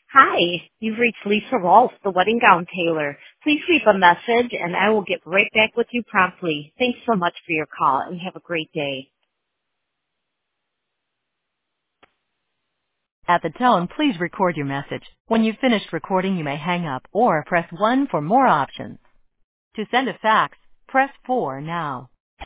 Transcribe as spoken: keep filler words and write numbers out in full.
Hi, you've reached Lisa Rolfe, the wedding gown tailor. Please leave a message and I will get right back with you promptly. Thanks so much for your call and have a great day. At the tone, please record your message. When you've finished recording, you may hang up or press one for more options. To send a fax, press four now.